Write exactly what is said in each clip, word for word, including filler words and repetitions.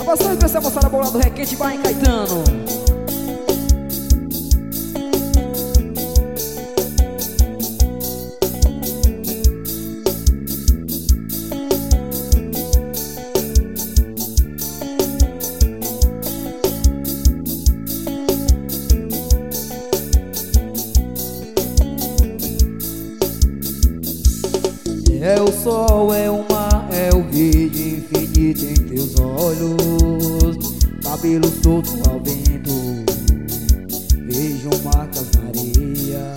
gravação e com essa moçada boa do Requinte vai em Caetano. É o sol, é o mar, é o verde infinito em teus olhos. Cabelo solto ao vento, vejo marcas na areia.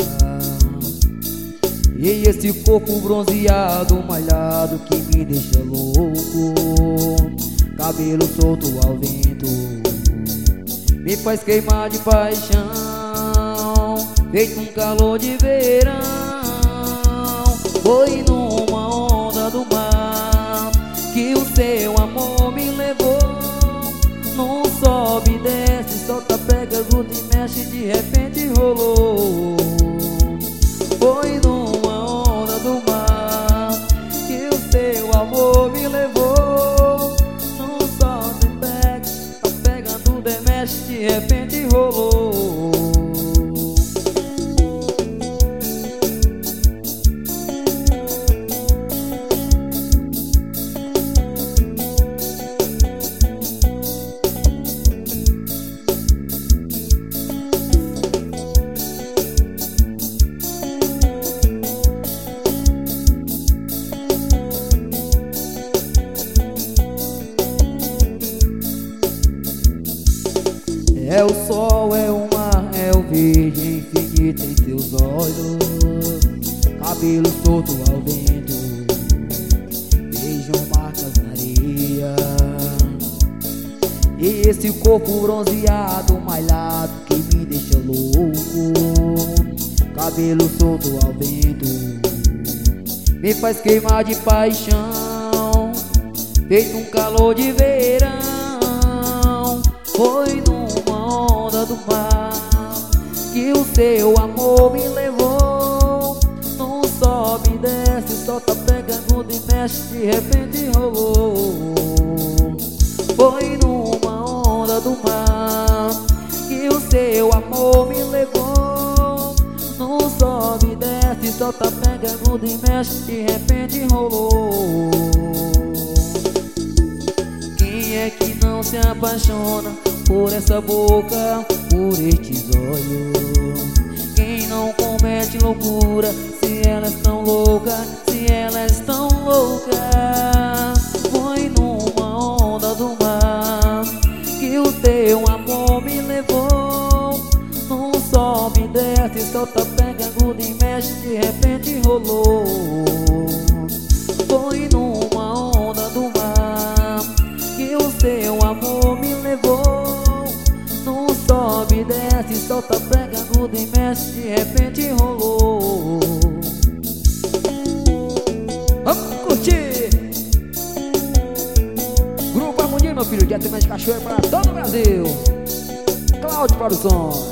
E esse corpo bronzeado, malhado que me deixa louco. Cabelo solto ao vento, me faz queimar de paixão, feito um calor de verão. Foi numa onda do mar que o seu amor me levou. Não sobe e desce, solta, pega, gruda e mexe, de repente rolou. Foi numa onda do mar que o seu amor me levou. Não sobe e pega, solta, pega, gruda e mexe, de repente rolou. É o sol, é o mar, é o verde infinito em teus olhos. Cabelo solto ao vento, beijam marcas na areia. E esse corpo bronzeado, malhado que me deixa louco. Cabelo solto ao vento, me faz queimar de paixão, feito um calor de verão. Foi numa onda do mar que o seu amor me levou. Não sobe e desce, solta, pega, gruda e mexe, de repente rolou. Foi numa onda do mar que o seu amor me levou. Não sobe e desce, solta, pega, gruda e mexe, de repente rolou. Quem é que não se apaixona por essa boca, por estes olhos? Quem não comete loucura se elas tão loucas, se elas tão loucas? Foi numa onda do mar que o teu amor me levou. Não sobe e desce, solta, pega, gruda e mexe, de repente rolou. Foi numa onda do mar que o seu amor me levou. Não sobe e desce, solta, pega, gruda e mexe, de repente rolou. Vamos curtir! Grupo Harmonia, meu filho, diretamente de Cachoeira para todo o Brasil. Cláudio Produções.